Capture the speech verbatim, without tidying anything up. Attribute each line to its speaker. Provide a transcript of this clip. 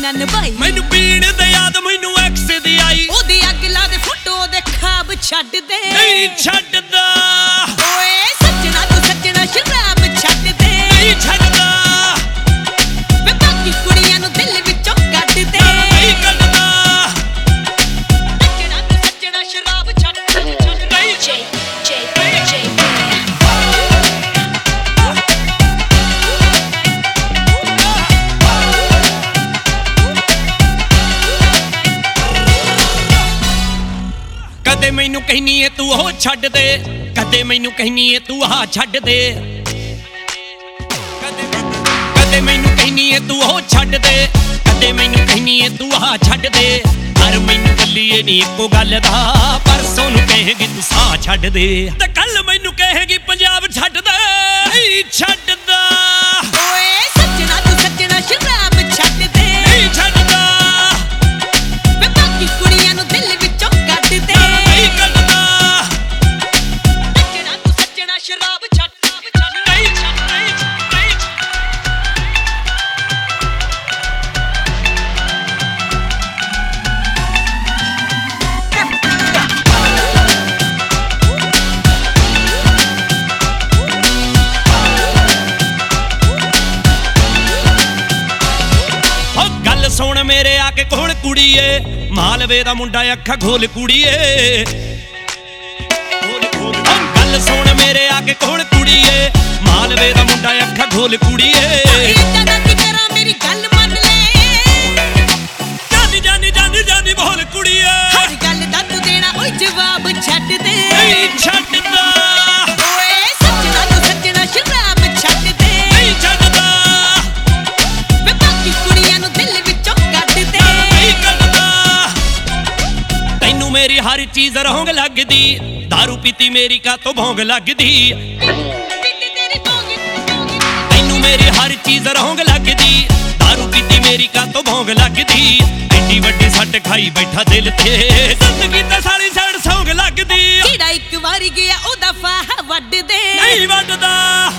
Speaker 1: ना निभाई
Speaker 2: मैनू पीण दे याद मैनू एक्स दी आई
Speaker 1: ओदी अग ला दे फोटो दे ख्वाब छड्ड दे
Speaker 2: नहीं छड्डदा
Speaker 1: ओए सजना तू सजना शराब छड्ड दे
Speaker 2: नहीं छड्डदा
Speaker 1: वे बाकी कुड़ियां नू दिल विचों कड्ड दे
Speaker 2: नहीं कड्डदा
Speaker 1: सजना तू सजना शराब छड्ड छड्ड
Speaker 2: नहीं
Speaker 1: जे जे जे
Speaker 2: कदे मैनू कहनी है तू हो छड्ड दे कदे मैनू कहनी है तू आ छड्ड दे कदे कदे मैनू कहनी है तू हो छड्ड दे कदे मैनू कहनी है तू आ छड्ड दे पर मैनू गल्लीए नी इक्को गल दा परसों नू कहेगी तू सा छड्ड दे ते कल मैनू कहेगी पंजाब छड्ड दे नहीं छड्डदा
Speaker 1: ओए सजना तू सजना शराब छड्ड दे
Speaker 2: नहीं छड्डदा
Speaker 1: वे बाकी कुड़ियां नू दिल विचों कड्ड दे
Speaker 2: नहीं कड्डदा
Speaker 1: सजना तू सजना शराब छड्ड छड्ड
Speaker 2: नहीं छड्ड नहीं नहीं सुन मेरे आके कोल कुड़ीए मालवे दा मुंडा अखा खोल कुड़ीए गल सुन मेरे आके कोल कुड़ीए मालवे दा मुंडा अखा खोल कुड़ीए
Speaker 1: इतना की करा मेरी गल मान ले
Speaker 2: जानी जानी जानी जानी बोल कुड़ीए
Speaker 1: हर गल दा तू देना ओए जवाब छड्ड दे
Speaker 2: नहीं छड्डदा
Speaker 1: ओए सजना तू सजना शराब छड्ड दे
Speaker 2: नहीं छड्डदा
Speaker 1: वे बाकी कुड़ियां नू दिल विचों कड्ड दे
Speaker 2: नहीं कड्डदा तैनू मेरी हर चीज रहोंग लगदी दारू पीती मेरी का तो भोंग लगदी
Speaker 1: पीती तेरी भोंग
Speaker 2: तैनू मेरी हर चीज रहोंग लगदी दारू पीती मेरी का तो भोंग लगदी एडी वड्डी सट खाई बैठा दिल ते जिंदगी ते सारी सड़ सौंग लगदी
Speaker 1: ਜਿਹੜਾ ਇੱਕ ਵਾਰੀ ਗਿਆ ਉਹਦਾ ਫਾਹਾ ਵੱਢ ਦੇ
Speaker 2: नहीं वड्डदा